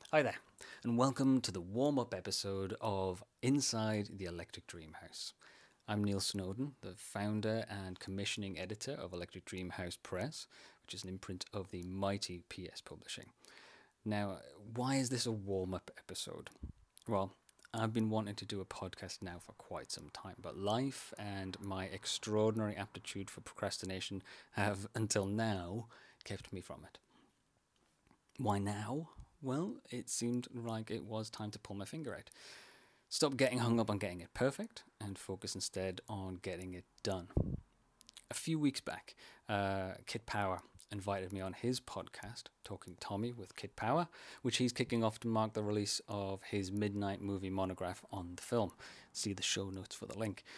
Hi there, and welcome to the warm-up episode of Inside the Electric Dream House. I'm Neil Snowden, the founder and commissioning editor of Electric Dream House Press, which is an imprint of the mighty PS Publishing. Now, why is this a warm-up episode? Well, I've been wanting to do a podcast now for quite some time, but life and my extraordinary aptitude for procrastination have, until now, kept me from it. Why now? Well, it seemed like it was time to pull my finger out. Stop getting hung up on getting it perfect and focus instead on getting it done. A few weeks back, Kit Power invited me on his podcast, Talking Tommy with Kit Power, which he's kicking off to mark the release of his midnight movie monograph on the film. See the show notes for the link.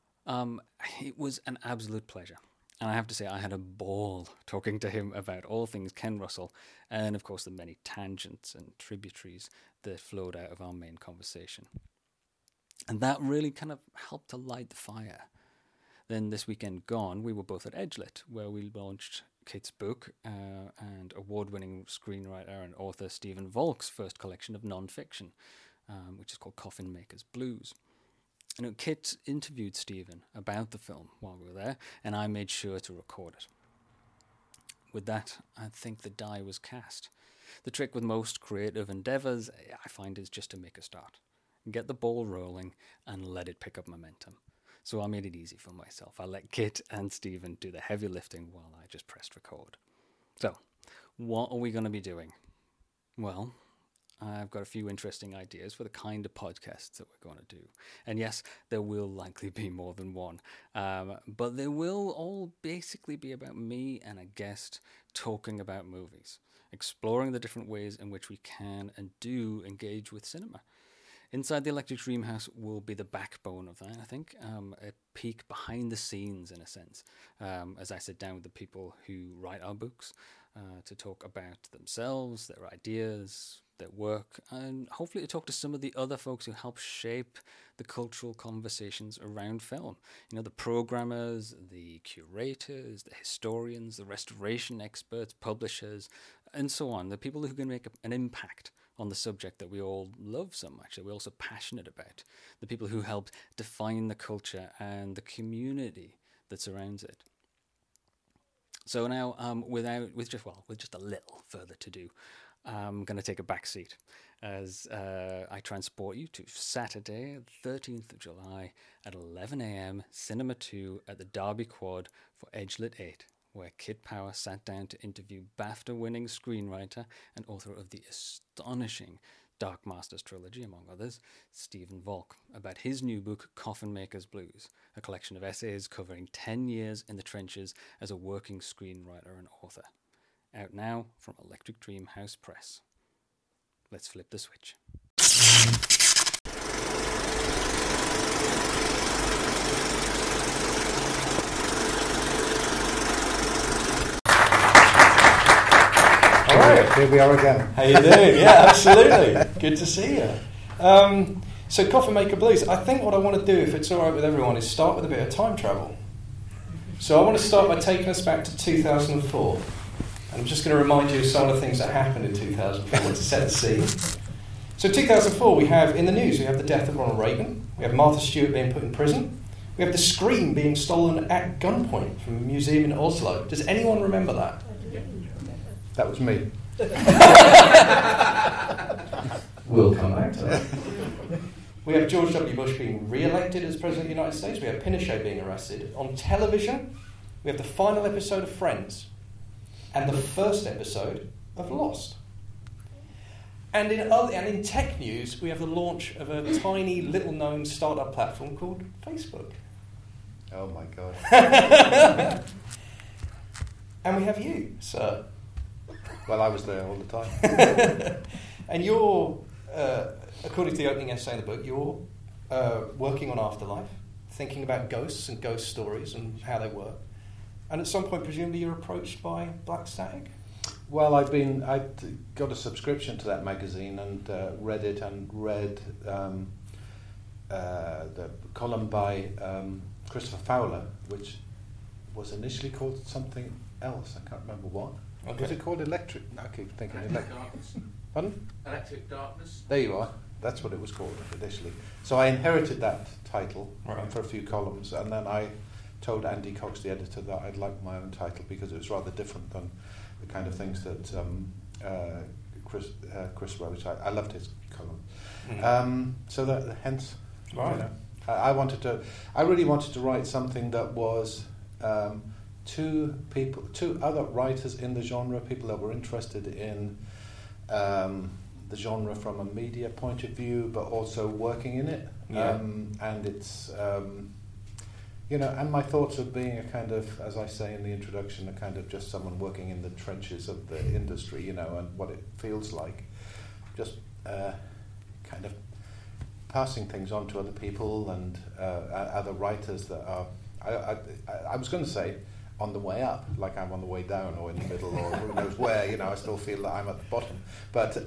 It was an absolute pleasure. And I have to say, I had a ball talking to him about all things Ken Russell and, of course, the many tangents and tributaries that flowed out of our main conversation. And that really kind of helped to light the fire. Then this weekend gone, we were both at Edgelit, where we launched Kit's book and award-winning screenwriter and author Stephen Volk's first collection of non-fiction, which is called Coffin Maker's Blues. And Kit interviewed Stephen about the film while we were there, and I made sure to record it. With that, I think the die was cast. The trick with most creative endeavours, I find, is just to make a start. Get the ball rolling and let it pick up momentum. So I made it easy for myself. I let Kit and Stephen do the heavy lifting while I just pressed record. So, what are we going to be doing? Well, I've got a few interesting ideas for the kind of podcasts that we're going to do. And yes, there will likely be more than one. But they will all basically be about me and a guest talking about movies, exploring the different ways in which we can and do engage with cinema. Inside the Electric Dream House will be the backbone of that, I think, a peek behind the scenes, in a sense, as I sit down with the people who write our books to talk about themselves, their ideas, their work, and hopefully to talk to some of the other folks who help shape the cultural conversations around film. You know, the programmers, the curators, the historians, the restoration experts, publishers, and so on. The people who can make an impact on the subject that we all love so much, that we're also passionate about. The people who helped define the culture and the community that surrounds it. So now, with just a little further to do, I'm going to take a back seat as I transport you to Saturday, 13th of July at 11 a.m, Cinema 2 at the Derby Quad for Edgelit 8, where Kit Power sat down to interview BAFTA-winning screenwriter and author of the astonishing Dark Masters trilogy, among others, Stephen Volk, about his new book, Coffin Maker's Blues, a collection of essays covering 10 years in the trenches as a working screenwriter and author. Out now from Electric Dream House Press. Let's flip the switch. All right, here we are again. How you doing? Yeah, absolutely. Good to see you. So Coffin Maker Blues, I think what I want to do, if it's all right with everyone, is start with a bit of time travel. So I want to start by taking us back to 2004. I'm just going to remind you of some of the things that happened in 2004 to set the scene. So 2004, we have, in the news, we have the death of Ronald Reagan. We have Martha Stewart being put in prison. We have the Scream being stolen at gunpoint from a museum in Oslo. Does anyone remember that? That was me. We'll come back to that. We have George W. Bush being re-elected as President of the United States. We have Pinochet being arrested. On television, we have the final episode of Friends. And the first episode of Lost. And in tech news, we have the launch of a tiny, little-known startup platform called Facebook. Oh my God. And we have you, sir. Well, I was there all the time. And you're, according to the opening essay in the book, you're working on Afterlife, thinking about ghosts and ghost stories and how they work. And at some point, presumably, you're approached by Black Static? Well, I'd got a subscription to that magazine and read it and read the column by Christopher Fowler, which was initially called something else. I can't remember what. Okay. Was it called Electric? I keep thinking Electric Darkness. Pardon? Electric Darkness. There you are. That's what it was called initially. So I inherited that title Right. for a few columns, and then I told Andy Cox, the editor, that I'd like my own title because it was rather different than the kind of things that Chris wrote. I loved his column. So that hence, Right. you know, I really wanted to write something that was two other writers in the genre, people that were interested in the genre from a media point of view, but also working in it. Yeah. And it's, you know, and my thoughts of being a kind of, as I say in the introduction, a kind of just someone working in the trenches of the industry, you know, and what it feels like. Just kind of passing things on to other people and other writers that are, I was going to say, on the way up, like I'm on the way down or in the middle or who knows where, you know, I still feel that I'm at the bottom. But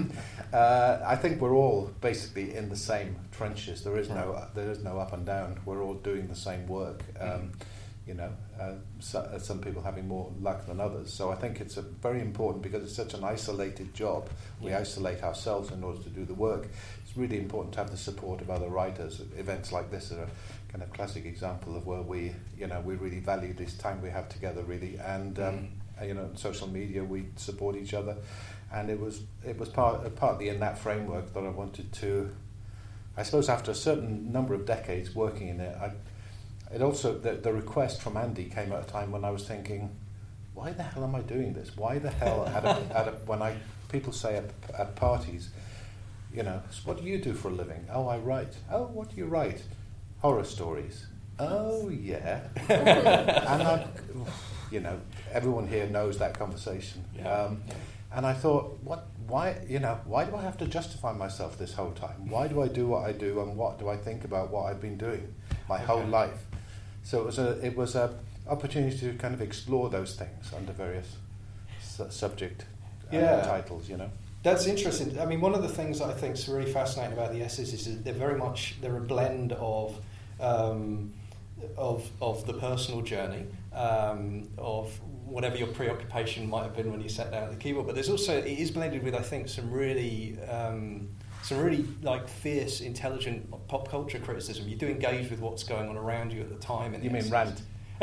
I think we're all basically in the same trenches. There is no up and down. We're all doing the same work. You know, some people having more luck than others. So I think it's very important because it's such an isolated job. We isolate ourselves in order to do the work. It's really important to have the support of other writers. Events like this are a kind of classic example of where we really value this time we have together, really. And you know, social media, we support each other. And it was partly in that framework that I wanted to. I suppose after a certain number of decades working in it, it also the request from Andy came at a time when I was thinking, why the hell am I doing this? Why the hell people say at parties, you know, so what do you do for a living? Oh, I write. Oh, what do you write? Horror stories. Oh, yeah. And you know, everyone here knows that conversation. Yeah. And I thought, why do I have to justify myself this whole time? Why do I do what I do, and what do I think about what I've been doing my whole life? So it was a opportunity to kind of explore those things under various subject titles, you know. That's interesting. I mean, one of the things that I think is really fascinating about the essays is that they're a blend of the personal journey, of whatever your preoccupation might have been when you sat down at the keyboard. But it is blended with, I think, some really like fierce, intelligent pop culture criticism. You do engage with what's going on around you at the time. You mean rant?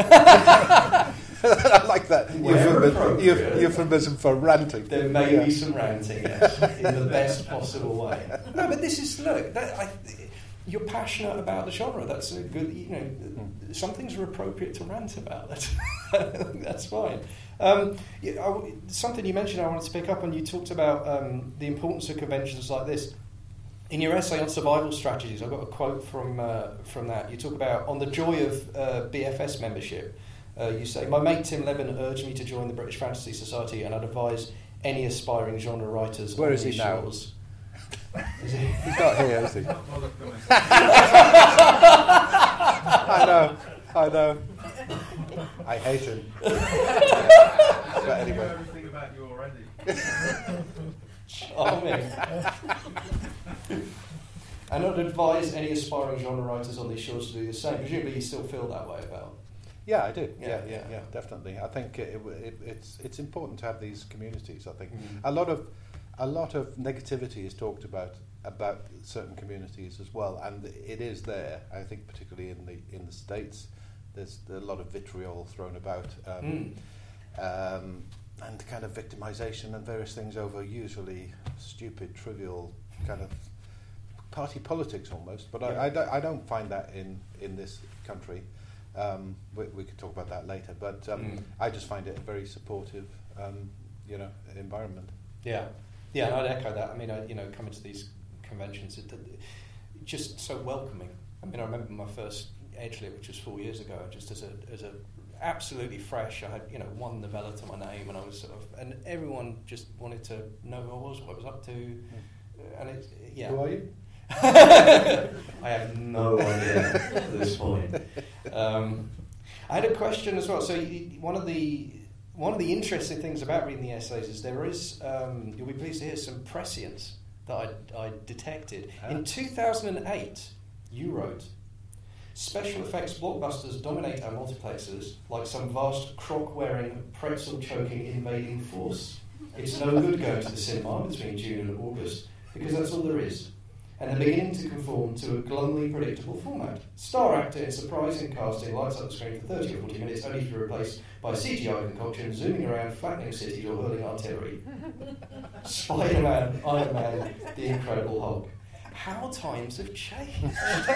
I like that euphemism for ranting. There may be some ranting, yes, in the best possible way. No, but this is you're passionate about the genre. That's a good. You know, some things are appropriate to rant about. That's fine. Something you mentioned I wanted to pick up on. You talked about the importance of conventions like this. In your essay on survival strategies, I've got a quote from that. You talk about, on the joy of BFS membership, you say, "My mate Tim Levin urged me to join the British Fantasy Society, and I'd advise any aspiring genre writers..." Where on is he these now? shores. Is he? He's not here, is he? I know. I hate him. But anyway. Everything about you already. Charming. And I'd advise any aspiring genre writers on these shores to do the same. Presumably you still feel that way about. Yeah, I do. Yeah, Yeah, definitely. I think it's important to have these communities. I think Mm-hmm. a lot of negativity is talked about certain communities as well, and it is there. I think particularly in the States, there's a lot of vitriol thrown about, and kind of victimization and various things over usually stupid, trivial kind of party politics almost. But I don't find that in this country. We could talk about that later, but I just find it a very supportive, environment. Yeah, and I'd echo that. I mean, coming to these conventions, it's just so welcoming. I mean, I remember my first Edgelit, which was 4 years ago, just as a absolutely fresh. I had one novella to my name, and I was and everyone just wanted to know who I was, what I was up to, and it's Who are you? I have no idea at this point. I had a question as well. So one of the interesting things about reading the essays is there is, you'll be pleased to hear, some prescience that I detected. In 2008, you wrote, Special effects blockbusters dominate our multiplexes like some vast croc-wearing, pretzel-choking invading force. It's no good going to the cinema between June and August, because that's all there is. And they're beginning to conform to a glumly predictable format. Star actor in surprising casting lights up the screen for 30 or 40 minutes, only to be replaced by CGI concoction zooming around, flattening cities or hurling artillery. Spider-Man, Iron Man, The Incredible Hulk. How times have changed.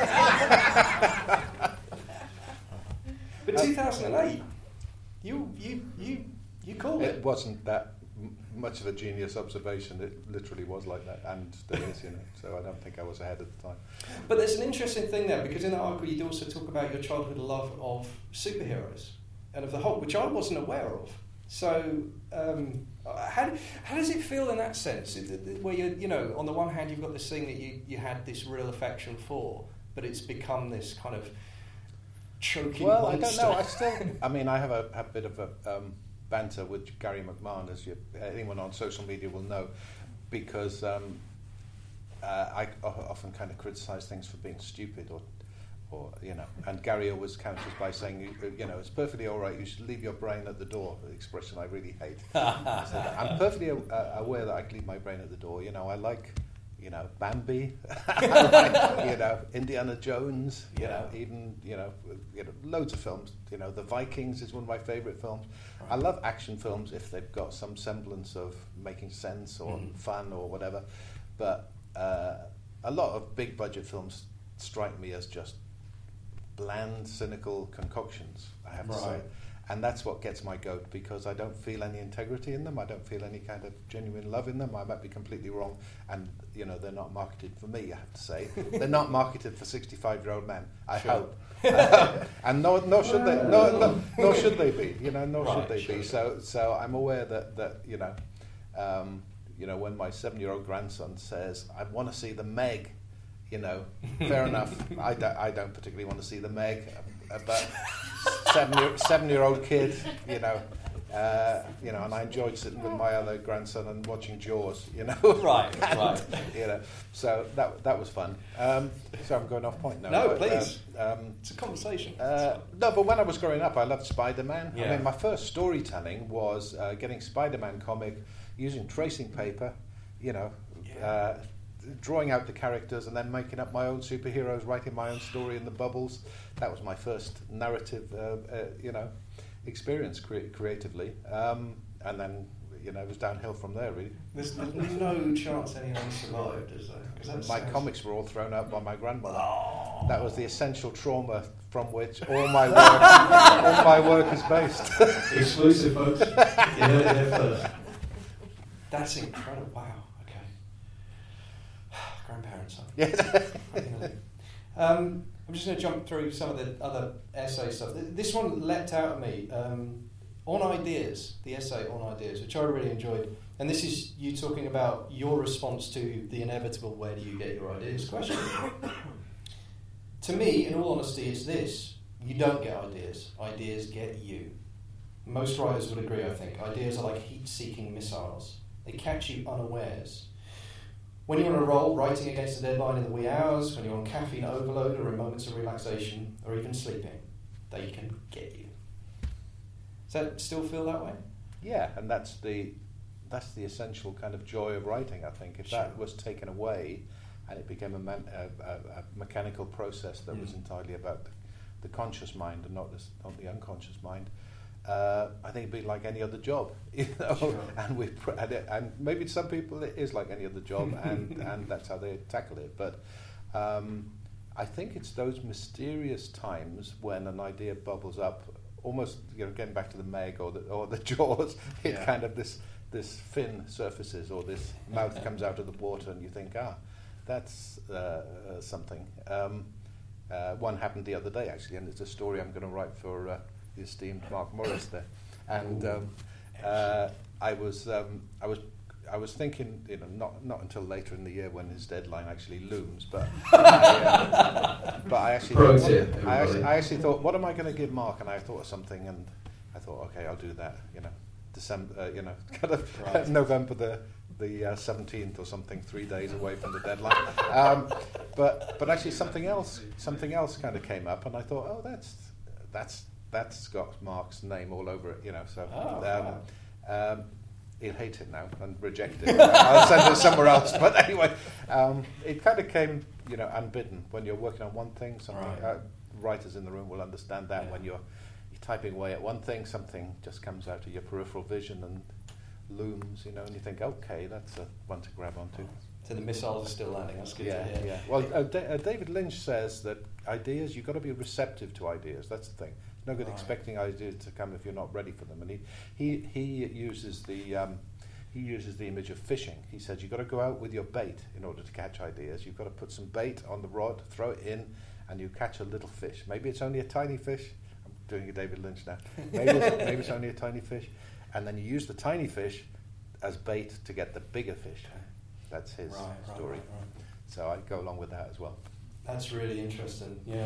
But 2008, you called it. It wasn't that much of a genius observation. It literally was like that, and still is, so I don't think I was ahead at the time. But there's an interesting thing there, because in that article you also talk about your childhood love of superheroes and of the Hulk, which I wasn't aware of. So how does it feel in that sense, where you on the one hand you've got this thing that you had this real affection for, but it's become this kind of choking monster? I don't know. I have a bit of a banter with Gary McMahon, as anyone on social media will know, because I often kind of criticise things for being stupid, or and Gary always counters by saying, it's perfectly all right, you should leave your brain at the door, the expression I really hate. I'm perfectly aware that I can leave my brain at the door. I like, Bambi, I like, Indiana Jones, even, loads of films. The Vikings is one of my favourite films. I love action films if they've got some semblance of making sense or fun or whatever. But a lot of big budget films strike me as just bland, cynical concoctions, I have to say. And that's what gets my goat, because I don't feel any integrity in them. I don't feel any kind of genuine love in them. I might be completely wrong. And, they're not marketed for me, I have to say. They're not marketed for 65-year-old men, I hope. And nor should they. Nor should they be. Should they be. So I'm aware that when my 7-year-old grandson says, I want to see the Meg, fair enough. I don't particularly want to see the Meg, but 7-year-old kid, and I enjoyed sitting with my other grandson and watching Jaws, Right. So that was fun. So I'm going off point now. No, please. It's a conversation. No, but when I was growing up, I loved Spider-Man. Yeah. My first storytelling was getting Spider-Man comic, using tracing paper, drawing out the characters and then making up my own superheroes, writing my own story in the bubbles. That was my first narrative, experience creatively. And then, it was downhill from there, really. There's no chance anyone survived, is there? My comics were all thrown out by my grandmother. Oh. That was the essential trauma from which all my work is based. Exclusive, folks. You heard it there first. That's incredible. Wow. Okay. Grandparents. Yeah. I'm just going to jump through some of the other essay stuff. This one leapt out at me. On ideas, the essay on ideas, which I really enjoyed. And this is you talking about your response to the inevitable "where do you get your ideas?" question. To me, in all honesty, it's this: you don't get ideas. Ideas get you. Most writers would agree, I think. Ideas are like heat-seeking missiles. They catch you unawares. When you're on a roll, writing against a deadline in the wee hours, when you're on caffeine overload or in moments of relaxation, or even sleeping, they can get you. Does that still feel that way? Yeah, and that's the essential kind of joy of writing, I think. If that was taken away and it became a mechanical process that was entirely about the conscious mind and not the unconscious mind, I think it'd be like any other job, Sure. and maybe to some people it is like any other job, and that's how they tackle it. But I think it's those mysterious times when an idea bubbles up, almost getting back to the Meg or the Jaws. It kind of this fin surfaces, or this mouth comes out of the water, and you think, that's something. One happened the other day actually, and it's a story I'm going to write for the esteemed Mark Morris there, and I was thinking, not until later in the year when his deadline actually looms, but I actually thought, what am I going to give Mark? And I thought of something, and I thought, okay, I'll do that. December, kind of November the 17th or something, 3 days away from the deadline. But actually something else kind of came up, and I thought, oh, that's got Mark's name all over it, you know. So he'll hate it now and reject it. I'll send it somewhere else. But anyway, it kind of came, you know, unbidden. When you're working on one thing, something writers in the room will understand that. Yeah. When you're typing away at one thing, something just comes out of your peripheral vision and looms, you know, and you think, okay, that's one to grab onto. So the missiles are still landing. That's good to hear. Yeah. Well, David Lynch says that ideas, you've got to be receptive to ideas. That's the thing. No good expecting ideas to come if you're not ready for them. And he uses the image of fishing. He says you've got to go out with your bait in order to catch ideas. You've got to put some bait on the rod, throw it in, and you catch a little fish. Maybe it's only a tiny fish. I'm doing a David Lynch now. Maybe it's only a tiny fish, and then you use the tiny fish as bait to get the bigger fish. That's his story. Right. So I go along with that as well. That's really interesting. Yeah,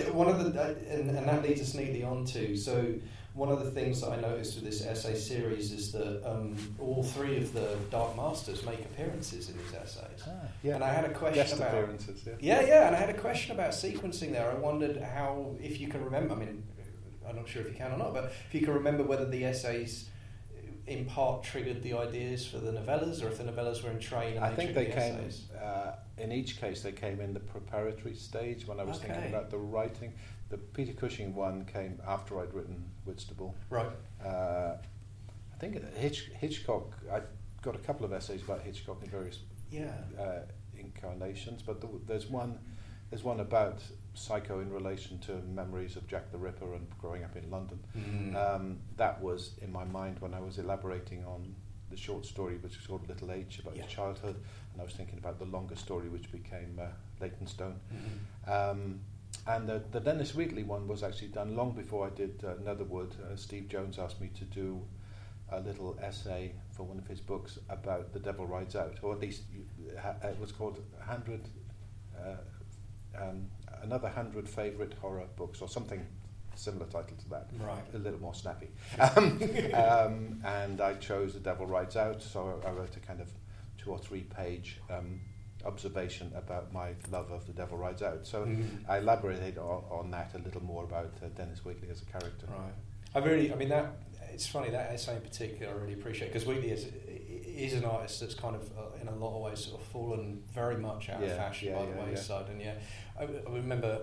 and that leads us neatly on to. So one of the things that I noticed with this essay series is that all three of the Dark Masters make appearances in these essays. And I had a question about appearances. And I had a question about sequencing there. I wondered how, if you can remember. I mean, I'm not sure if you can or not, but if you can remember whether the essays in part triggered the ideas for the novellas, or if the novellas were in train and I think they came essays. In each case they came in the preparatory stage when I was thinking about the writing. The Peter Cushing one came after I'd written Whitstable. Right. I think Hitchcock, I got a couple of essays about Hitchcock in various incarnations, but there's one about Psycho in relation to memories of Jack the Ripper and growing up in London. That was in my mind when I was elaborating on the short story, which is called Little H, about his childhood, and I was thinking about the longer story, which became Leytonstone. And the Dennis Wheatley one was actually done long before I did Netherwood. Steve Jones asked me to do a little essay for one of his books about The Devil Rides Out, or at least it was called 100... another 100 favourite horror books, or something similar title to that. Right. A little more snappy. And I chose The Devil Rides Out, so I wrote a kind of 2 or 3 page observation about my love of The Devil Rides Out. So I elaborated on that a little more about Dennis Wheatley as a character. Right. It's funny, that essay in particular I really appreciate, because Wheatley is an artist that's kind of in a lot of ways sort of fallen very much out of fashion by the wayside. And I remember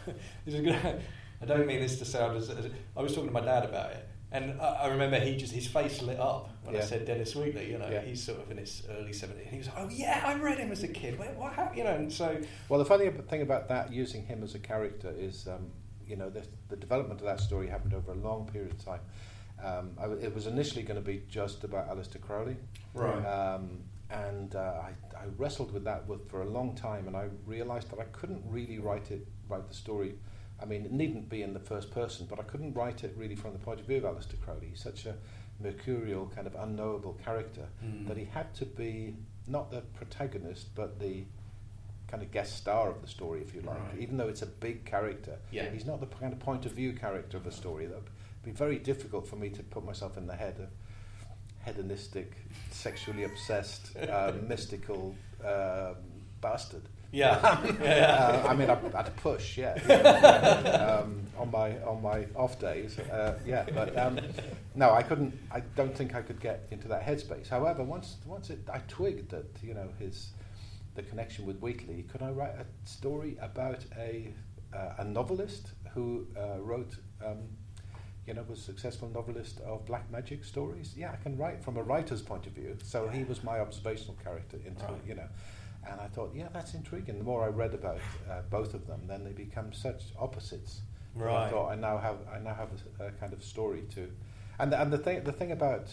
I don't mean this to sound as I was talking to my dad about it, and I remember his face lit up when I said Dennis Wheatley. You know, he's sort of in his early 70s, and he was like, "Oh yeah, I read him as a kid. What happened?" You know, and so. Well, the funny thing about that, using him as a character, is the development of that story happened over a long period of time. It was initially going to be just about Aleister Crowley, right? And I wrestled with that for a long time, and I realised that I couldn't really write the story. I mean, it needn't be in the first person, but I couldn't write it really from the point of view of Aleister Crowley. He's such a mercurial, kind of unknowable character that he had to be not the protagonist, but the kind of guest star of the story, if you like. Right. Even though it's a big character, he's not the kind of point of view character of the story. That would be very difficult for me to put myself in the head of hedonistic, sexually obsessed, mystical bastard. I mean, I'd push, on my off days, but no, I couldn't. I don't think I could get into that headspace. However, once I twigged that, the connection with Wheatley, could I write a story about a novelist who wrote, was a successful novelist of black magic stories? Yeah, I can write from a writer's point of view. So he was my observational character into And I thought, that's intriguing. The more I read about both of them, then they become such opposites. Right. I thought I now have a kind of story too. And the thing about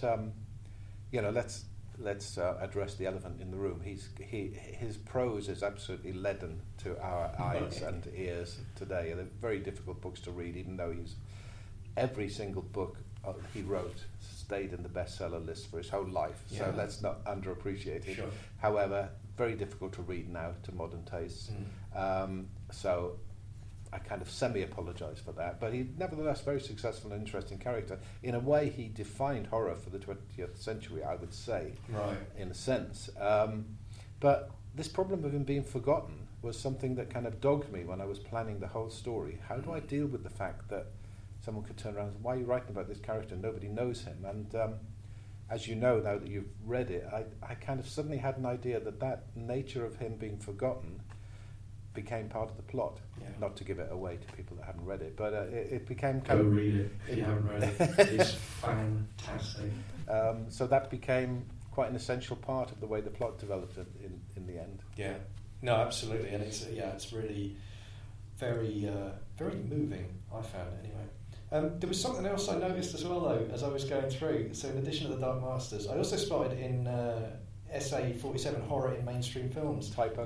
let's address the elephant in the room. His prose is absolutely leaden to our eyes and ears today. And they're very difficult books to read, even though every single book he wrote stayed in the bestseller list for his whole life. Yeah. So let's not underappreciate it. Sure. However, very difficult to read now to modern tastes. So I kind of semi-apologise for that, but he nevertheless very successful and interesting character. In a way, he defined horror for the 20th century, I would say, Right. in a sense. But this problem of him being forgotten was something that kind of dogged me when I was planning the whole story. How do I deal with the fact that someone could turn around and say, why are you writing about this character? Nobody knows him. And as you know, now that you've read it, I kind of suddenly had an idea that nature of him being forgotten became part of the plot. Yeah. Not to give it away to people that haven't read it, but it became Go kind of... read it if you haven't read it. It's fantastic. So that became quite an essential part of the way the plot developed in the end. Yeah, no, absolutely, and it's really very very moving. I found it anyway. There was something else I noticed as well, though, as I was going through. So, in addition to the Dark Masters, I also spotted in Essay 47 horror in mainstream films. Typo.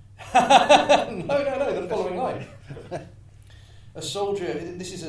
No, the following line. A soldier. This is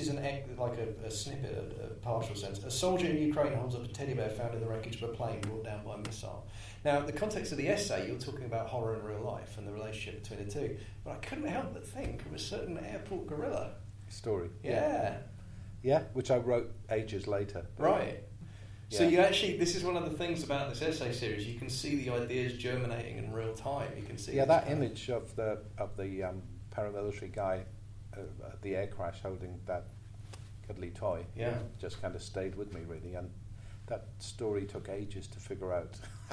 a snippet, a partial sense. A soldier in Ukraine holds up a teddy bear found in the wreckage of a plane brought down by a missile. Now, the context of the essay, you're talking about horror in real life and the relationship between the two. But I couldn't help but think of a certain airport gorilla Story. Yeah. Yeah, which I wrote ages later. Right. So Yeah. you actually, this is one of the things about this essay series. You can see the ideas germinating in real time. You can see. Yeah, this that kind of- image of the paramilitary guy at the air crash holding that cuddly toy, Yeah. just kind of stayed with me really, and that story took ages to figure out.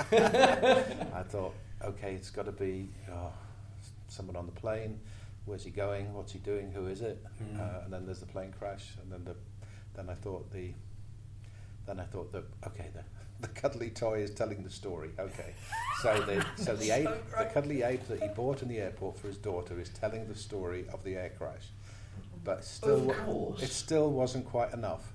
I thought, okay, it's got to be someone on the plane. Where's he going? What's he doing? Who is it? And then there's the plane crash, and then I thought that okay, the cuddly toy is telling the story. Okay, so the ape, the cuddly ape that he bought in the airport for his daughter is telling the story of the air crash, but still, Of course. it still wasn't quite enough.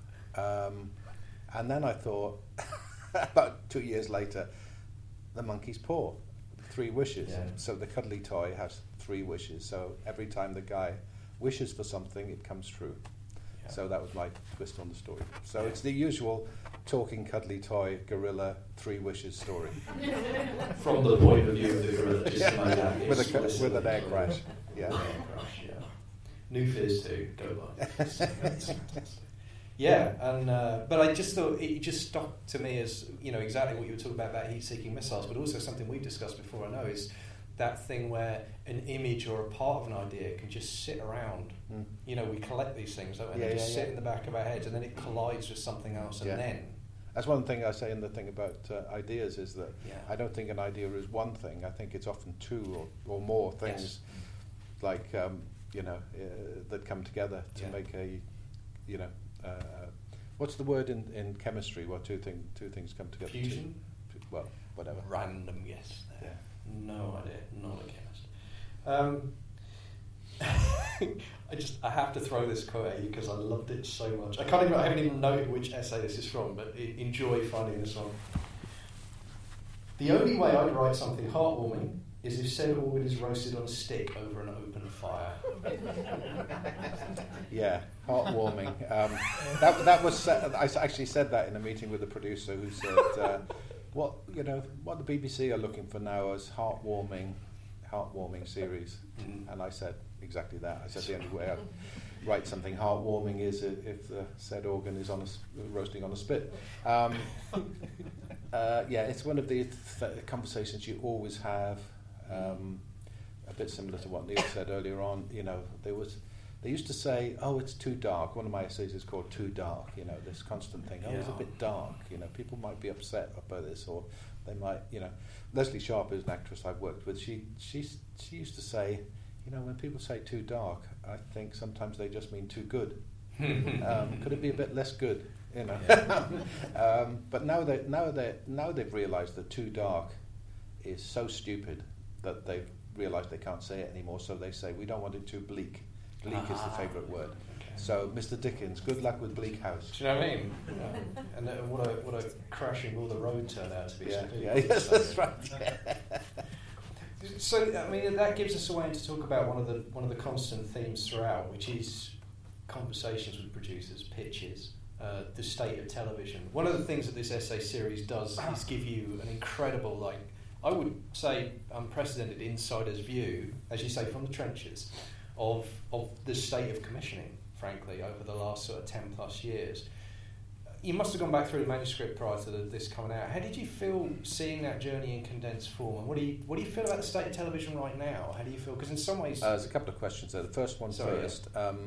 And then I thought, about 2 years later, the monkey's paw, 3 wishes. Yeah. So the cuddly toy has 3 wishes. So every time the guy wishes for something, it comes true. Yeah. So that was my twist on the story. So it's the usual talking cuddly toy gorilla 3 wishes story From the point of view of the gorilla, just like that. with an air crash. Yeah. Air crash, yeah. New Fears 2, go buy. Yeah, and but I just thought it just stuck to me as, you know, exactly what you were talking about heat-seeking missiles, but also something we've discussed before, I know, is that thing where an image or a part of an idea can just sit around. Mm. You know, we collect these things, don't we? Yeah, They just yeah, sit in the back of our heads, and then it collides with something else, and Yeah. then... That's one thing I say in the thing about ideas is that Yeah. I don't think an idea is one thing. I think it's often 2 or more things, Yes. like that come together to Yeah. make a, what's the word in chemistry? What two things come together? Fusion? Well, whatever. Random guess there. Yeah. No idea. Not a chemist. I have to throw this quote at you because I loved it so much. I haven't even noted which essay this is from, but enjoy finding this one. The only way I'd write something heartwarming is if said organ is roasted on a stick over an open fire. Yeah, heartwarming. That was. I actually said that in a meeting with the producer, who said, "What the BBC are looking for now is heartwarming series." And I said exactly that. I said the only way I'd write something heartwarming is if the said organ is roasting on a spit. It's one of the conversations you always have. A bit similar to what Neil said earlier on. You know, they used to say, "Oh, it's too dark." One of my essays is called "Too Dark." You know, this constant thing. Oh, it's a bit dark. You know, people might be upset by this, or they might. You know, Leslie Sharp is an actress I've worked with. She used to say, you know, when people say too dark, I think sometimes they just mean too good. Could it be a bit less good? You know. Yeah. But now they've realised that too dark is so stupid that they've realised they can't say it anymore. So they say we don't want it too bleak. Bleak is the favourite word. Okay. So Mr. Dickens, good luck with Bleak House. Do you know what I mean? Yeah. And what a crashing will the road turn out to be. Yes, that's right. Yeah. So I mean that gives us a way to talk about one of the constant themes throughout, which is conversations with producers, pitches, the state of television. One of the things that this essay series does is give you an incredible, I would say, unprecedented insider's view, as you say, from the trenches, of the state of commissioning, frankly, over the last sort of 10 plus years. You must have gone back through the manuscript prior to this coming out. How did you feel seeing that journey in condensed form? And what do you feel about the state of television right now? How do you feel? Because in some ways... there's a couple of questions there. The first one first.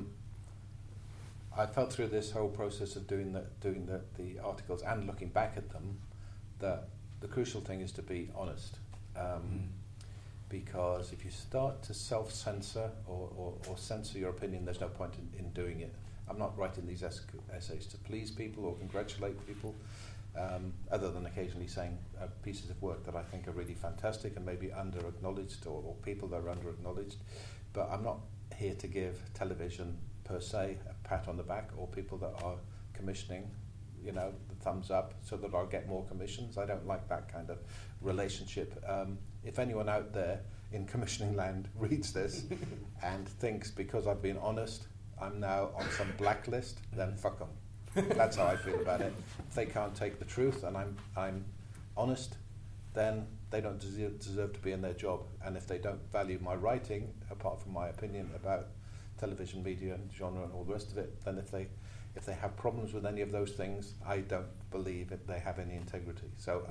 I felt through this whole process of doing the articles and looking back at them that the crucial thing is to be honest. Because if you start to self-censor or censor your opinion, there's no point in doing it. I'm not writing these essays to please people or congratulate people, other than occasionally saying pieces of work that I think are really fantastic and maybe under-acknowledged or people that are under-acknowledged. But I'm not here to give television per se a pat on the back or people that are commissioning, the thumbs up so that I'll get more commissions. I don't like that kind of relationship. If anyone out there in commissioning land reads this and thinks because I've been honest I'm now on some blacklist, then fuck them. That's how I feel about it. If they can't take the truth and I'm honest, then they don't deserve to be in their job. And if they don't value my writing, apart from my opinion about television media and genre and all the rest of it, then if they have problems with any of those things, I don't believe that they have any integrity. So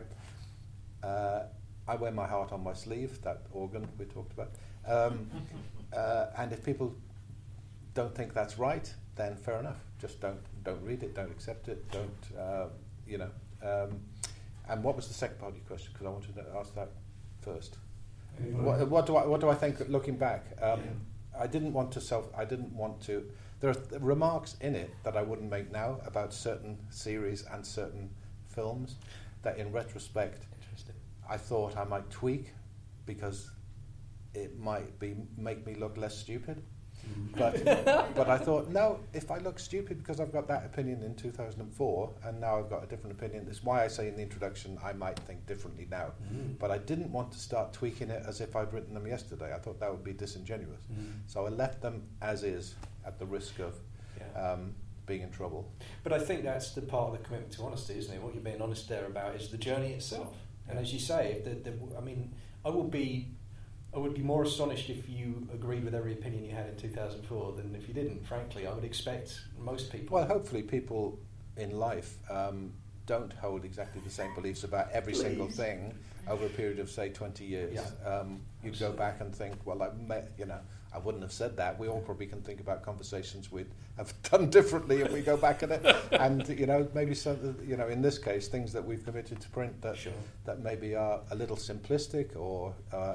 I wear my heart on my sleeve, that organ we talked about. And if people don't think that's right, then fair enough. Just don't read it, don't accept it, don't and what was the second part of your question? Because I wanted to ask that first. What do I think looking back? I didn't want to. There are remarks in it that I wouldn't make now about certain series and certain films that, in retrospect, I thought I might tweak because it might make me look less stupid. But I thought, no, if I look stupid because I've got that opinion in 2004 and now I've got a different opinion, that's why I say in the introduction I might think differently now. But I didn't want to start tweaking it as if I'd written them yesterday. I thought that would be disingenuous. So I left them as is at the risk of being in trouble. But I think that's the part of the commitment to honesty, isn't it? What you're being honest there about is the journey itself. And as you say, I would be more astonished if you agreed with every opinion you had in 2004 than if you didn't, frankly. I would expect most people... Well, hopefully people in life don't hold exactly the same beliefs about every single thing over a period of, say, 20 years. Yeah. You'd go back and think, well, I wouldn't have said that. We all probably can think about conversations we'd have done differently if we go back at it. And, maybe some, in this case, things that we've committed to print that maybe are a little simplistic or...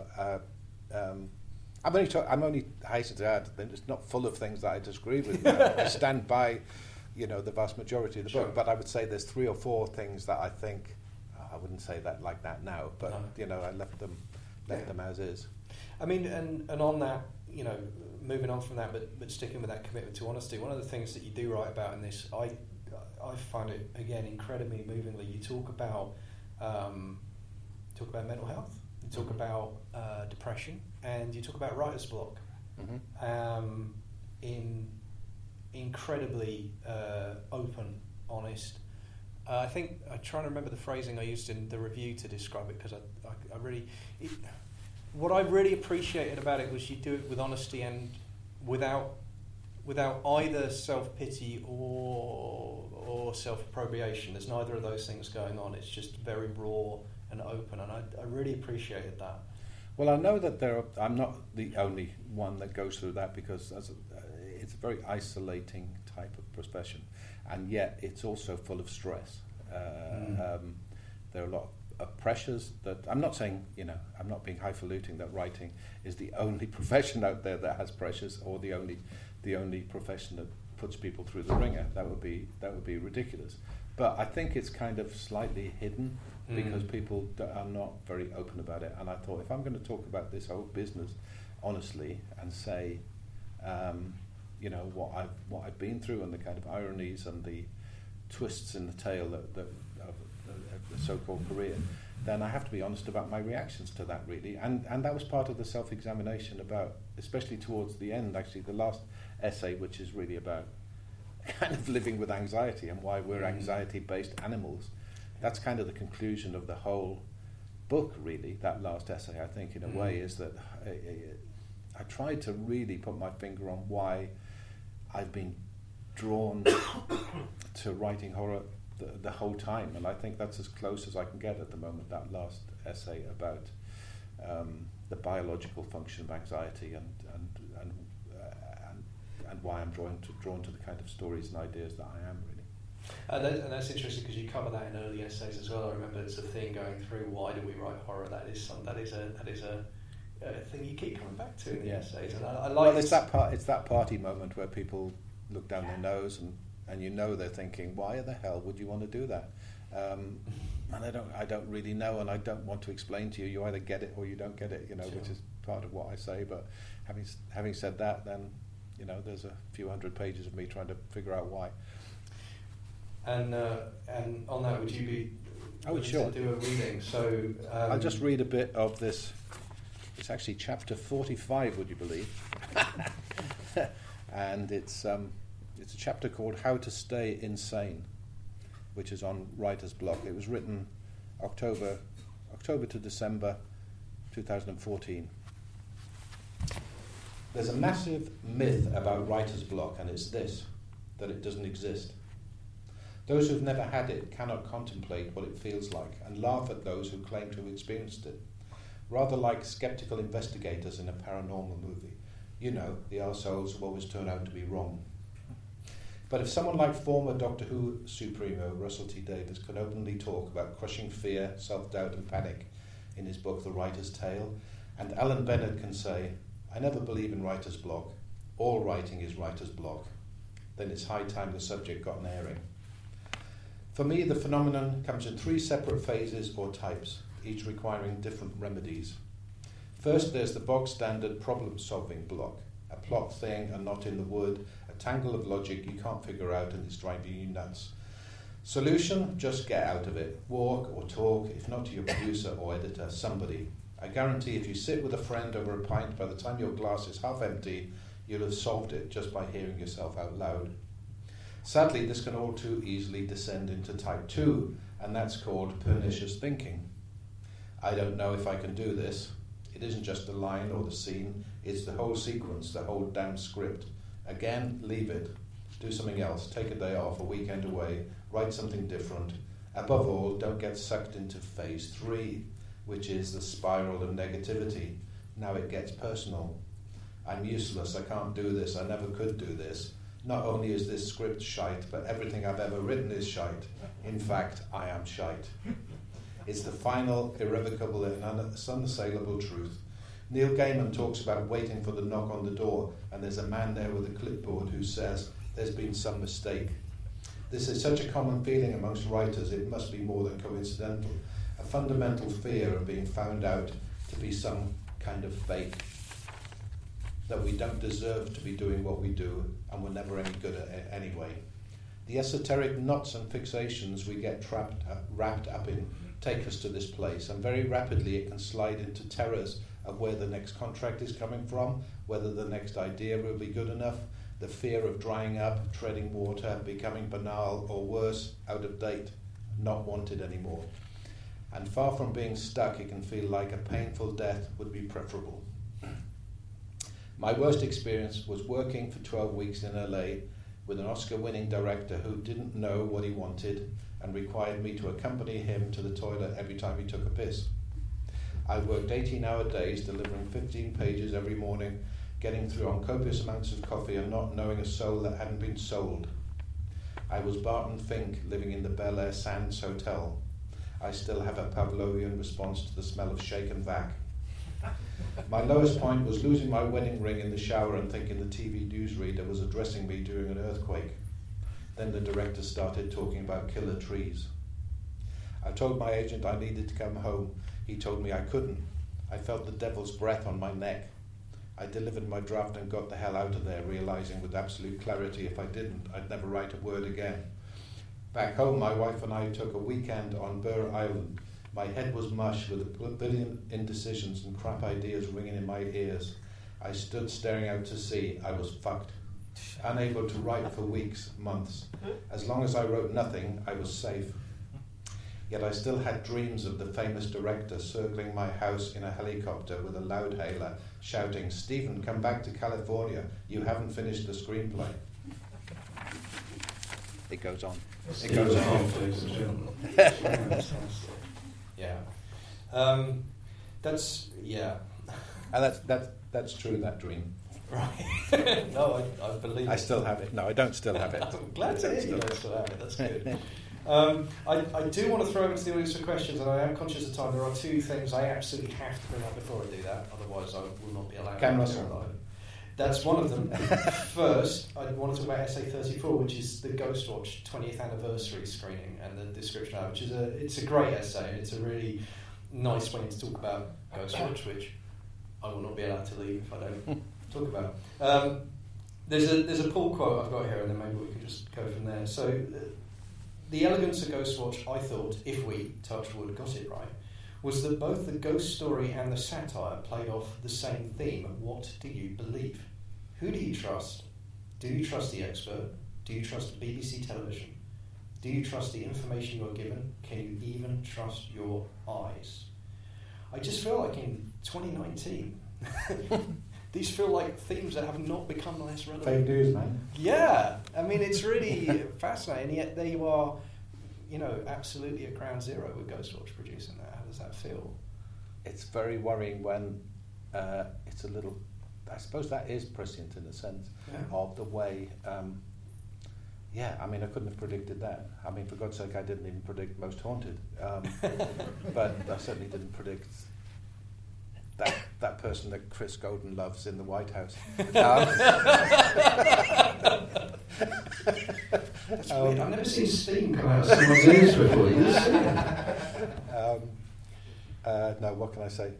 I'm only hasten to add that it's not full of things that I disagree with. I stand by, the vast majority of the book. But I would say there's 3 or 4 things that I think I wouldn't say that like that now. But I left them as is. I mean, and on that, moving on from that, but sticking with that commitment to honesty. One of the things that you do write about in this, I find it again incredibly movingly. You talk about mental health. You talk about depression, and you talk about writer's block in incredibly open, honest. I think I'm trying to remember the phrasing I used in the review to describe it because I really... what I really appreciated about it was you do it with honesty and without either self-pity or self-appropriation. There's neither of those things going on. It's just very raw and open, and I really appreciated that. Well, I know that I'm not the only one that goes through that because it's a very isolating type of profession, and yet it's also full of stress. There are a lot of pressures that I'm not saying, I'm not being highfalutin that writing is the only profession out there that has pressures, or the only profession that puts people through the ringer. That would be ridiculous. But I think it's kind of slightly hidden because people are not very open about it. And I thought, if I'm going to talk about this whole business honestly and say, what I've been through and the kind of ironies and the twists in the tale of the so-called career, then I have to be honest about my reactions to that, really. And that was part of the self-examination about, especially towards the end, actually, the last essay, which is really about kind of living with anxiety and why we're anxiety-based animals. That's kind of the conclusion of the whole book, really, that last essay, I think, in a way, is that I tried to really put my finger on why I've been drawn to writing horror the whole time, and I think that's as close as I can get at the moment. That last essay about the biological function of anxiety and why I'm drawn to the kind of stories and ideas that I am really. And that's interesting because you cover that in early essays as well. I remember it's a thing going through. Why do we write horror? That is a thing you keep coming back to in the essays. And I like. Well, it's that party moment where people look down their nose and you know they're thinking, why the hell would you want to do that? And I don't really know, and I don't want to explain to you. You either get it or you don't get it, sure. Which is part of what I say. But having said that, then there's a few hundred pages of me trying to figure out why. And on that, would you be? I would sure do a reading. So I'll just read a bit of this. It's actually chapter 45. Would you believe? And it's a chapter called "How to Stay Insane," which is on Writer's Block. It was written October to December 2014. There's a massive myth about writer's block, and it's this, that it doesn't exist. Those who've never had it cannot contemplate what it feels like and laugh at those who claim to have experienced it, rather like skeptical investigators in a paranormal movie. The arseholes who always turn out to be wrong. But if someone like former Doctor Who Supremo Russell T Davies could openly talk about crushing fear, self-doubt and panic in his book The Writer's Tale, and Alan Bennett can say, I never believe in writer's block. All writing is writer's block. Then it's high time the subject got an airing. For me, the phenomenon comes in 3 separate phases or types, each requiring different remedies. First, there's the bog-standard problem-solving block, a plot thing, a knot in the wood, a tangle of logic you can't figure out and it's driving you nuts. Solution, just get out of it. Walk or talk, if not to your producer or editor, somebody. I guarantee if you sit with a friend over a pint, by the time your glass is half empty, you'll have solved it just by hearing yourself out loud. Sadly, this can all too easily descend into type 2, and that's called pernicious thinking. I don't know if I can do this. It isn't just the line or the scene, it's the whole sequence, the whole damn script. Again, leave it. Do something else. Take a day off, a weekend away. Write something different. Above all, don't get sucked into phase 3, which is the spiral of negativity. Now it gets personal. I'm useless, I can't do this, I never could do this. Not only is this script shite, but everything I've ever written is shite. In fact, I am shite. It's the final, irrevocable and unassailable truth. Neil Gaiman talks about waiting for the knock on the door, and there's a man there with a clipboard who says, there's been some mistake. This is such a common feeling amongst writers, it must be more than coincidental. A fundamental fear of being found out to be some kind of fake, that we don't deserve to be doing what we do and we're never any good at it anyway. The esoteric knots and fixations we get wrapped up in take us to this place, and very rapidly it can slide into terrors of where the next contract is coming from, whether the next idea will be good enough, the fear of drying up, treading water, becoming banal, or worse, out of date, not wanted anymore. And far from being stuck, it can feel like a painful death would be preferable. My worst experience was working for 12 weeks in LA with an Oscar-winning director who didn't know what he wanted and required me to accompany him to the toilet every time he took a piss. I worked 18-hour days, delivering 15 pages every morning, getting through on copious amounts of coffee and not knowing a soul that hadn't been sold. I was Barton Fink, living in the Bel Air Sands Hotel. I still have a Pavlovian response to the smell of shaken vac. My lowest point was losing my wedding ring in the shower and thinking the TV newsreader was addressing me during an earthquake. Then the director started talking about killer trees. I told my agent I needed to come home. He told me I couldn't. I felt the devil's breath on my neck. I delivered my draft and got the hell out of there, realizing with absolute clarity if I didn't, I'd never write a word again. Back home, my wife and I took a weekend on Burr Island. My head was mush with a billion indecisions and crap ideas ringing in my ears. I stood staring out to sea. I was fucked. Unable to write for weeks, months. As long as I wrote nothing, I was safe. Yet I still had dreams of the famous director circling my house in a helicopter with a loudhailer shouting, "Stephen, come back to California. You haven't finished the screenplay." It goes on. It goes on. Yeah. Yeah. And that's true, that dream. Right. No, I believe I still have it. No, I don't still have it. I'm glad to hear you don't still have it. That's good. I do want to throw into the audience for questions, and I am conscious of time. There are two things I absolutely have to bring up before I do that, otherwise I will not be allowed Ken to Russell. go live. That's one of them. First, I want to talk about Essay 34, which is the Ghostwatch 20th anniversary screening and the description of it, which is it's a great essay, and it's a really nice way to talk about Ghostwatch, which I will not be allowed to leave if I don't talk about it. There's a Paul quote I've got here, and then maybe we can just go from there. So, the elegance of Ghostwatch, I thought, if we, touch wood, got it right, was that both the ghost story and the satire played off the same theme. What do you believe? Who do you trust? Do you trust the expert? Do you trust BBC television? Do you trust the information you're given? Can you even trust your eyes? I just feel like in 2019, these feel like themes that have not become less relevant. Fake news, man. Yeah, I mean, it's really fascinating, yet there you are, absolutely at ground zero with Ghostwatch producing that. How does that feel? It's very worrying when it's a little... I suppose that is prescient in a sense of the way... I mean, I couldn't have predicted that. I mean, for God's sake, I didn't even predict Most Haunted. But I certainly didn't predict that person that Chris Godin loves in the White House. That's weird. I've never seen steam come out of someone's ears before. You see it? No, what can I say?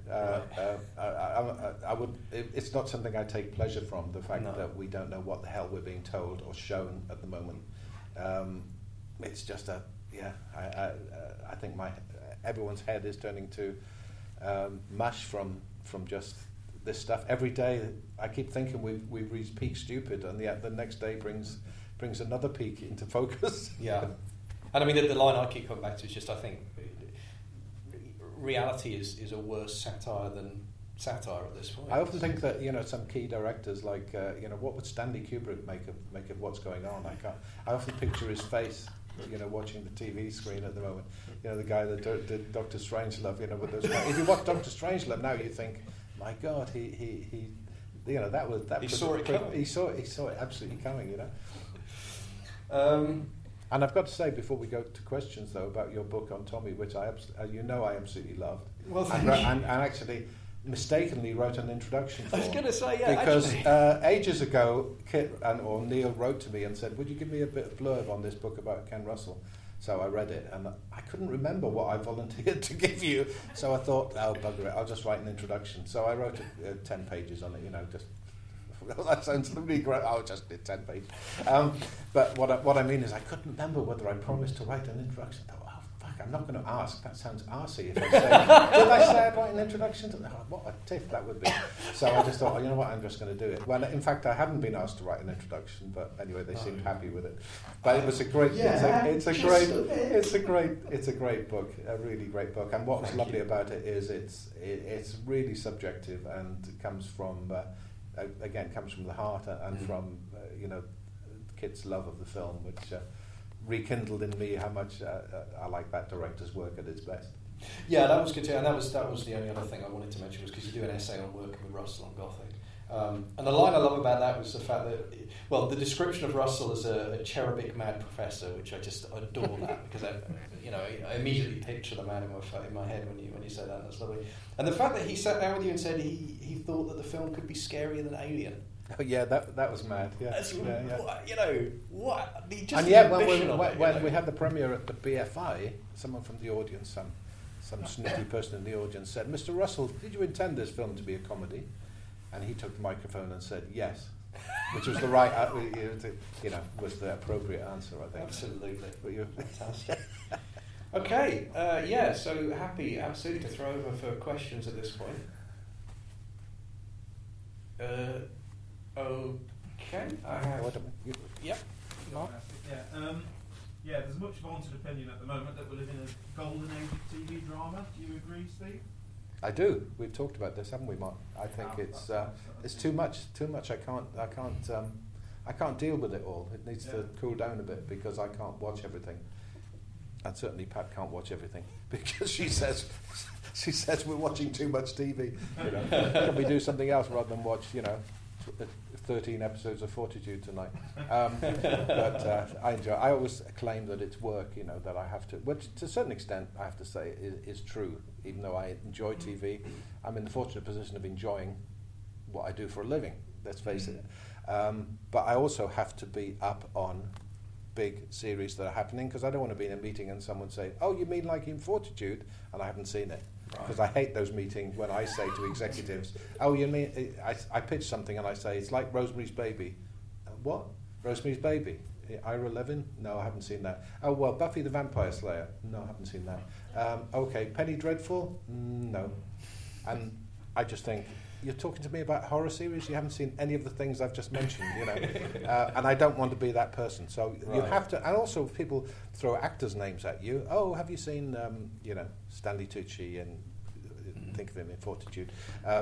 I would. It's not something I take pleasure from. The fact that we don't know what the hell we're being told or shown at the moment. It's just I think everyone's head is turning to mush from just this stuff. Every day, I keep thinking we've reached peak stupid, and yet the next day brings another peak into focus. Yeah, and I mean the line I keep coming back to is just I think reality is a worse satire than satire at this point. I often think that some key directors like what would Stanley Kubrick make of what's going on? I often picture his face, watching the TV screen at the moment. The guy that did Dr. Strangelove. With those. If you watch Dr. Strangelove now, you think, my God, he that was that. He saw it coming. He saw it absolutely coming. And I've got to say, before we go to questions, though, about your book on Tommy, which I absolutely loved. Well, thank you. you. And actually mistakenly wrote an introduction for. I was going to say, yeah, because ages ago, Kit or Neil wrote to me and said, "Would you give me a bit of blurb on this book about Ken Russell?" So I read it, and I couldn't remember what I volunteered to give you. So I thought, "Oh, bugger it, I'll just write an introduction." So I wrote 10 pages on it. Just. That sounds really great. I just did 10 pages. But what I mean is I couldn't remember whether I promised to write an introduction. I thought, oh, fuck, I'm not going to ask. That sounds arsey if I say, did I say I'd write an introduction to that? What a tiff that would be. So I just thought, you know what, I'm just going to do it. Well, in fact, I hadn't been asked to write an introduction, but anyway, they seemed happy with it. But it was a great, it's a great book, a really great book. And what was lovely about it is it's really subjective and comes from the heart and from Kit's love of the film, which rekindled in me how much I like that director's work at its best. Yeah, that was good too, and that was the only other thing I wanted to mention was because you do an essay on working with Russell on Gothic. And the line I love about that was the fact that, the description of Russell as a cherubic mad professor, which I just adore that because I immediately picture the man in my head when you say that. And that's lovely. And the fact that he sat down with you and said he thought that the film could be scarier than Alien. Oh yeah, that was mad. Yeah, What? Just and yet when we had the premiere at the BFI, someone from the audience, some snooty person in the audience said, "Mr. Russell, did you intend this film to be a comedy?" And he took the microphone and said, "Yes," which was the right, was the appropriate answer, I think. Absolutely. Fantastic. Okay, so happy, absolutely, to throw over for questions at this point. Okay, I have... Yep. Mark? Yeah. Yeah, there's much vaunted opinion at the moment that we live in a golden age of TV drama. Do you agree, Steve? I do. We've talked about this, haven't we, Mark? I think it's too much. Too much. I can't deal with it all. It needs to cool down a bit because I can't watch everything. And certainly Pat can't watch everything because she says we're watching too much TV. You know, can we do something else rather than watch 13 episodes of Fortitude tonight? But I enjoy. I always claim that it's work. That I have to, which to a certain extent I have to say is true. Even though I enjoy TV, I'm in the fortunate position of enjoying what I do for a living. Let's face it. But I also have to be up on big series that are happening because I don't want to be in a meeting and someone say, "Oh, you mean like in Fortitude?" and I haven't seen it. Because I hate those meetings when I say to executives, "Oh, you mean..." I pitch something and I say, "It's like Rosemary's Baby." What? Rosemary's Baby? Ira Levin? No, I haven't seen that. Oh, well, Buffy the Vampire Slayer? No, I haven't seen that. Okay, Penny Dreadful? No. And I just think, you're talking to me about horror series? You haven't seen any of the things I've just mentioned, and I don't want to be that person. So you have to, and also people throw actors' names at you. Oh, have you seen, Stanley Tucci and think of him in Fortitude?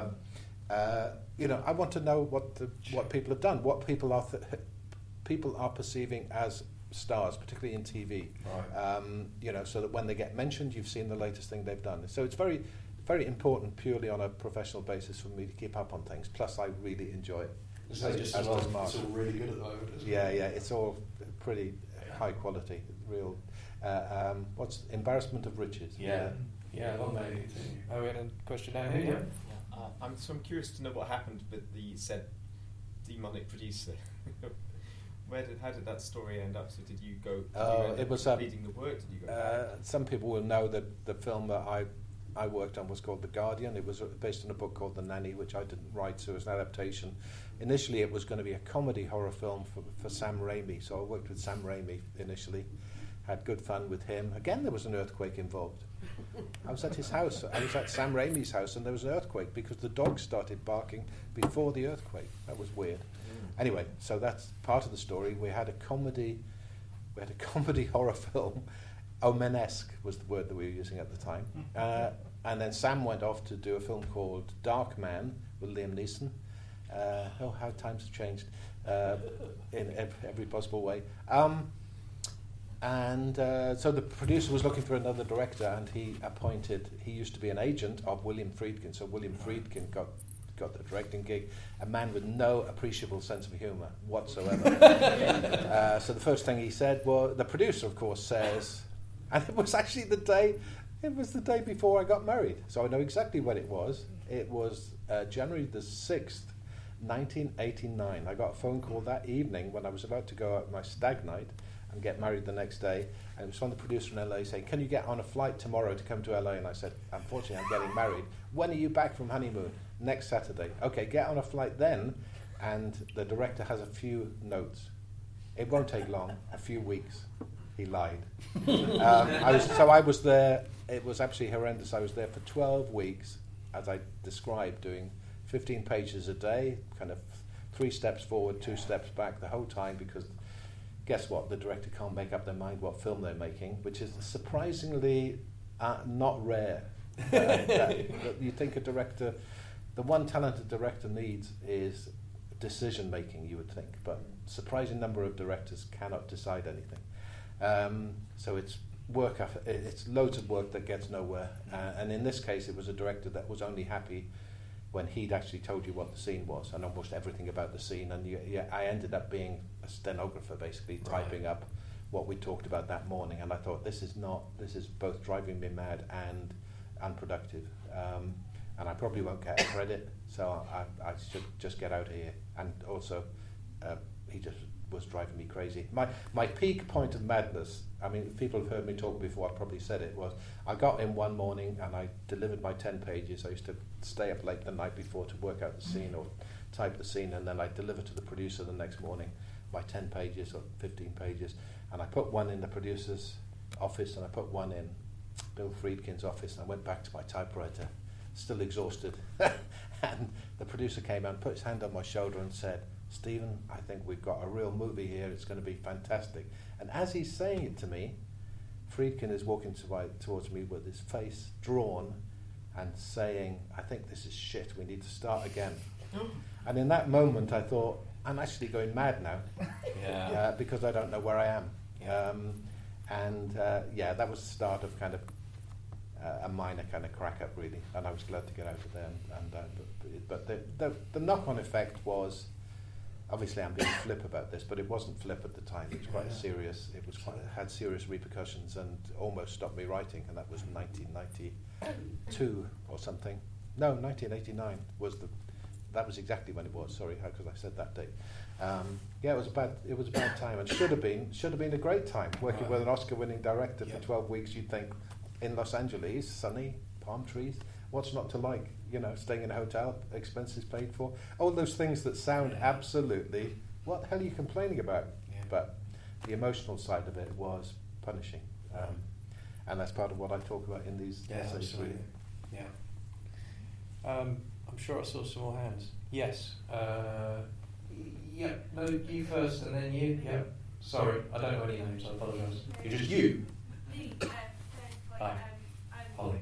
I want to know what people have done, what people are perceiving as stars, particularly in TV. Right. So that when they get mentioned, you've seen the latest thing they've done. So it's very important purely on a professional basis for me to keep up on things. Plus, I really enjoy it. It's all really good at the moment, isn't it? Yeah, it's all pretty high quality. Real. What's Embarrassment of Riches? Yeah, well made. Oh, we had a question down here. I'm curious to know what happened with the said demonic producer. How did that story end up? So did you go? It was leading the work. Did you go? Some people will know that the film that I worked on was called The Guardian. It was based on a book called The Nanny, which I didn't write, so it was an adaptation. Initially, it was going to be a comedy horror film for Sam Raimi, so I worked with Sam Raimi initially, had good fun with him. Again, there was an earthquake involved. I was at his house. I was at Sam Raimi's house, and there was an earthquake because the dogs started barking before the earthquake. That was weird. Anyway, so that's part of the story. We had a comedy horror film. Omenesque was the word that we were using at the time. And then Sam went off to do a film called Dark Man with Liam Neeson. How times have changed in every possible way. So the producer was looking for another director, and he used to be an agent of William Friedkin. So William Friedkin got the directing gig, a man with no appreciable sense of humour whatsoever. So the first thing he said, the producer, of course, says... And it was actually the day before I got married. So I know exactly when it was. It was January the 6th, 1989. I got a phone call that evening when I was about to go out my stag night and get married the next day. And it was from the producer in LA saying, "Can you get on a flight tomorrow to come to LA?" And I said, "Unfortunately, I'm getting married." "When are you back from honeymoon?" "Next Saturday." "Okay, get on a flight then." And the director has a few notes. "It won't take long, a few weeks." He lied. I was there. It was absolutely horrendous. I was there for 12 weeks, as I described, doing 15 pages a day, kind of 3 steps forward, 2 steps back the whole time, because guess what? The director can't make up their mind what film they're making, which is surprisingly not rare. That you think a director, the one talent a director needs is decision making, you would think, but surprising number of directors cannot decide anything. So it's work. It's loads of work that gets nowhere. And in this case, it was a director that was only happy when he'd actually told you what the scene was and almost everything about the scene. And I ended up being a stenographer, basically typing up what we talked about that morning. And I thought, this is both driving me mad and unproductive. And I probably won't get credit, so I should just get out of here. And also, he just was driving me crazy. My peak point of madness, I mean, if people have heard me talk before, I probably said it, was I got in one morning and I delivered my 10 pages. I used to stay up late the night before to work out the scene or type the scene, and then I delivered to the producer the next morning my 10 pages or 15 pages. And I put one in the producer's office and I put one in Bill Friedkin's office, and I went back to my typewriter, still exhausted. And the producer came out and put his hand on my shoulder and said, Stephen, I think we've got a real movie here. It's going to be fantastic. And as he's saying it to me, Friedkin is walking towards me with his face drawn and saying, I think this is shit. We need to start again. And in that moment, I thought, I'm actually going mad now. Because I don't know where I am. That was the start of kind of a minor kind of crack up, really. And I was glad to get out of there. But the knock-on effect was, obviously I'm being flip about this, but it wasn't flip at the time. It was quite serious. It had serious repercussions and almost stopped me writing. And that was 1992 or something. No, 1989 was that was exactly when it was. Sorry, because I said that date. It was a bad time, and should have been a great time working with an Oscar-winning director for 12 weeks. You'd think in Los Angeles, sunny, palm trees. What's not to like? Staying in a hotel, expenses paid for, all those things that sound absolutely. What the hell are you complaining about? But the emotional side of it was punishing, and that's part of what I talk about in these essays. Absolutely. Yeah. I'm sure I saw some more hands. Yes. No, you first and then you. Yeah. Sorry, I don't know any names. I apologise. You're just you. Me. Hi. Holly.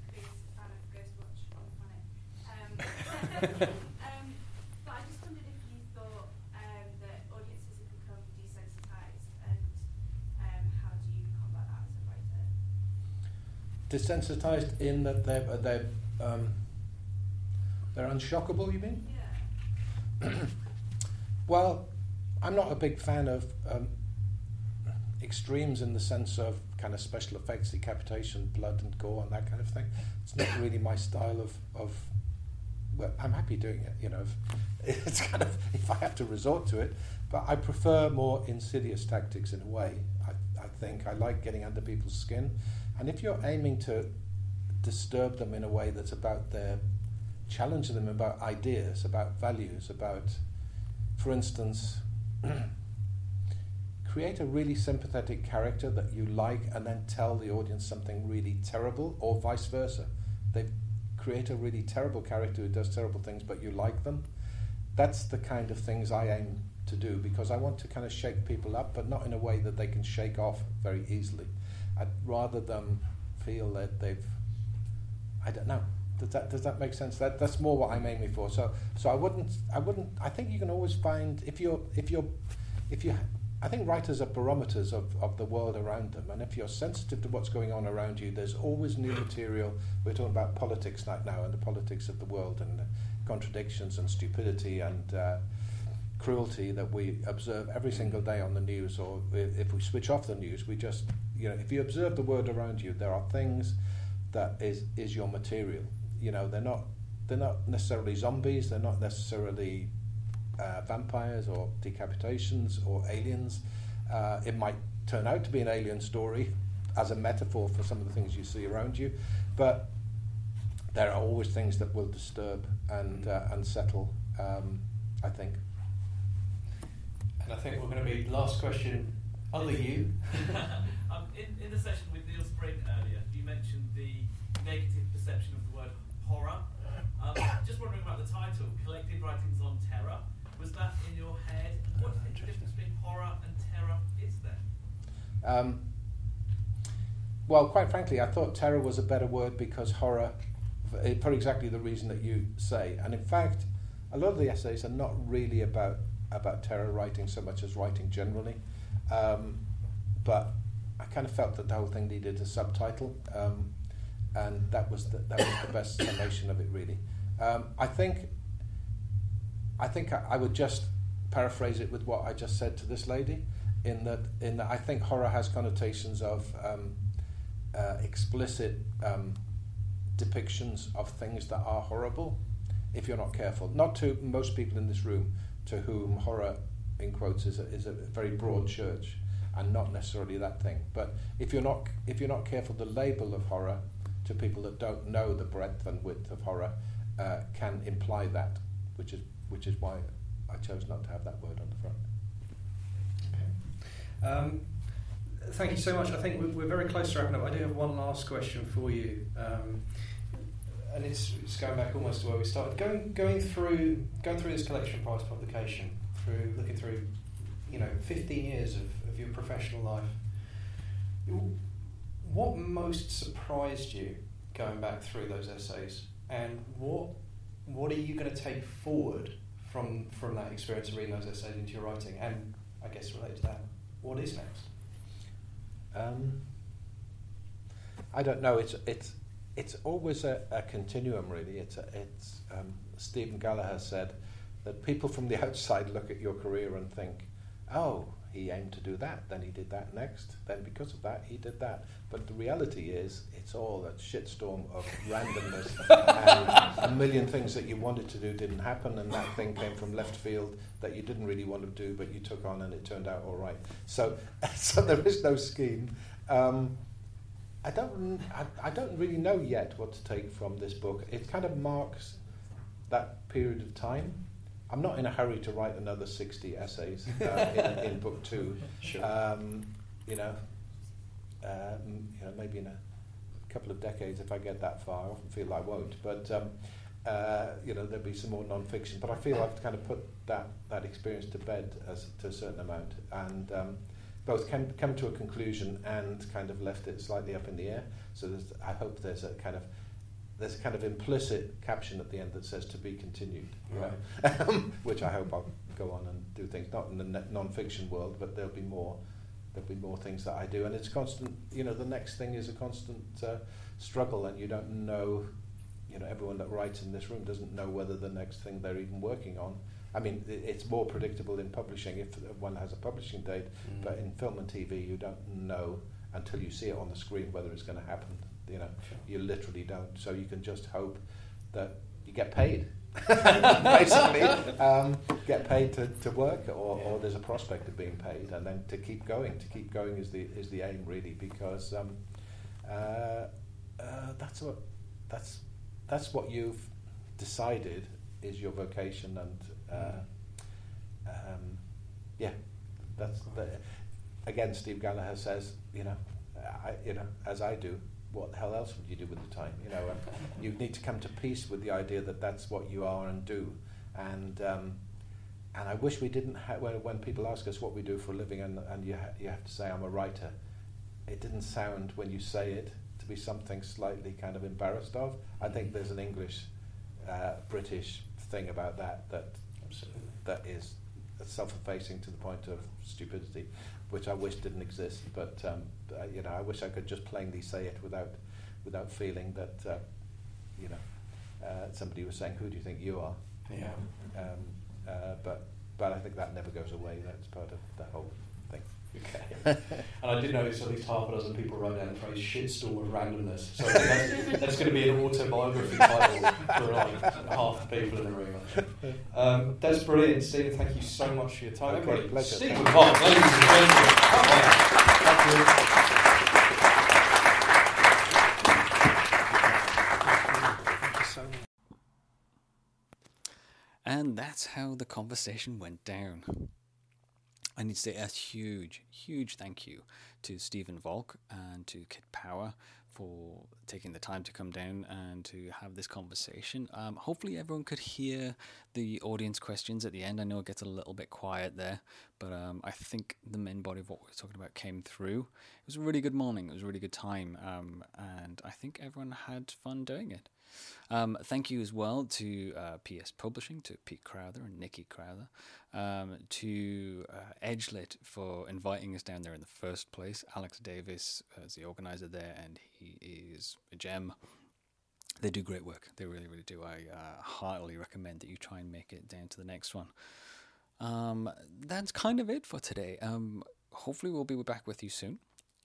But I just wondered if you thought that audiences have become desensitised, and how do you combat that as a writer? Desensitised in that they're unshockable, you mean? Yeah. Well, I'm not a big fan of extremes in the sense of kind of special effects, decapitation, blood and gore and that kind of thing. It's not really my style of well, I'm happy doing it, it's kind of, if I have to resort to it, but I prefer more insidious tactics in a way. I think I like getting under people's skin, and if you're aiming to disturb them in a way that's about challenging them about ideas, about values, about, for instance, create a really sympathetic character that you like and then tell the audience something really terrible, or vice versa. They create a really terrible character who does terrible things, but you like them. That's the kind of things I aim to do, because I want to kind of shake people up, but not in a way that they can shake off very easily. I'd rather them feel that I don't know. Does that make sense? That's more what I'm aiming for. So I wouldn't. I think you can always find if you. I think writers are barometers of the world around them, and if you're sensitive to what's going on around you, there's always new material. We're talking about politics right now, and the politics of the world, and the contradictions and stupidity and cruelty that we observe every single day on the news, or if we switch off the news, we just, if you observe the world around you, there are things that is your material. They're not necessarily zombies, they're not necessarily vampires or decapitations or aliens. It might turn out to be an alien story as a metaphor for some of the things you see around you, but there are always things that will disturb and unsettle, I think. And I think we're going to be last question. Other you. In the session with Neil Spring earlier, you mentioned the negative perception of the word horror. Just wondering about the title, Collected Writings on Terror. Was that in your head? And what do you think the difference between horror and terror is then? Well, quite frankly, I thought terror was a better word because horror, for exactly the reason that you say. And in fact, a lot of the essays are not really about terror writing so much as writing generally. But I kind of felt that the whole thing needed a subtitle, and that was the best summation of it, really. I think I would just paraphrase it with what I just said to this lady, in that I think horror has connotations of explicit depictions of things that are horrible, if you're not careful. Not to most people in this room, to whom horror, in quotes, is a very broad church, and not necessarily that thing. But if you're not careful, the label of horror to people that don't know the breadth and width of horror can imply that, which is why I chose not to have that word on the front. Okay. Thank you so much. I think we're very close to wrapping up. I do have one last question for you, and it's going back almost to where we started. Going through this collection prize publication, looking through, 15 years of your professional life, what most surprised you going back through those essays, and what are you going to take forward from that experience of reading those essays into your writing? And I guess related to that, what is next? I don't know. It's always a continuum, really. Stephen Gallagher said that people from the outside look at your career and think, oh, he aimed to do that, then he did that next, then because of that he did that. But the reality is, it's all a shitstorm of randomness, and a million things that you wanted to do didn't happen, and that thing came from left field that you didn't really want to do, but you took on and it turned out all right. So there is no scheme. I don't really know yet what to take from this book. It kind of marks that period of time. I'm not in a hurry to write another 60 essays in book 2. Sure. Maybe in a couple of decades, if I get that far. I often feel I won't, but there'll be some more non-fiction. But I feel I've kind of put that experience to bed to a certain amount, and both come to a conclusion and kind of left it slightly up in the air. So I hope there's a kind of implicit caption at the end that says "to be continued," right? Which I hope I'll go on and do things, not in the non-fiction world, but there'll be more things that I do, and it's constant. The next thing is a constant struggle, and you don't know. Everyone that writes in this room doesn't know whether the next thing they're even working on. I mean, it's more predictable in publishing if one has a publishing date, but in film and TV, you don't know until you see it on the screen whether it's going to happen. You literally don't. So you can just hope that you get paid, basically, get paid to work, or there's a prospect of being paid, and then to keep going. To keep going is the aim, really, because that's what you've decided is your vocation, and again, Steve Gallagher says, as I do, what the hell else would you do with the time? And you need to come to peace with the idea that that's what you are and do. And I wish we didn't have, when people ask us what we do for a living, and you have to say I'm a writer, it didn't sound, when you say it, to be something slightly kind of embarrassed of. I think there's an English, British thing about that is self-effacing to the point of stupidity, which I wish didn't exist. But I wish I could just plainly say it without feeling that somebody was saying, "Who do you think you are?" Yeah. But I think that never goes away. That's part of the whole thing. Okay. And I did notice at least half a dozen people wrote down the phrase "shitstorm of randomness." So I think that's going to be an autobiography title for half the people in the room. That's brilliant, Stephen. Thank you so much for your time. Okay, Everybody, pleasure. Stephen Volk, ladies and gentlemen. Thank you. And that's how the conversation went down. I need to say a huge, huge thank you to Stephen Volk and to Kit Power for taking the time to come down and to have this conversation. Hopefully everyone could hear the audience questions at the end. I know it gets a little bit quiet there, but I think the main body of what we were talking about came through. It was a really good morning. It was a really good time, and I think everyone had fun doing it. Thank you as well to PS Publishing, to Pete Crowther and Nikki Crowther, to Edgelit for inviting us down there in the first place. Alex Davis is the organizer there, and he is a gem. They do great work. They really, really do. I heartily recommend that you try and make it down to the next one. That's kind of it for today. Hopefully we'll be back with you soon.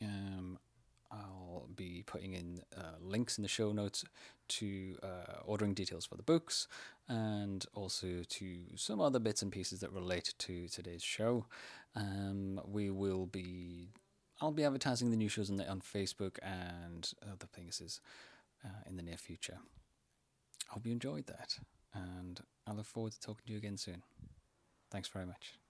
I'll be putting in links in the show notes to ordering details for the books, and also to some other bits and pieces that relate to today's show. I'll be advertising the new shows on Facebook and other places in the near future. I hope you enjoyed that, and I look forward to talking to you again soon. Thanks very much.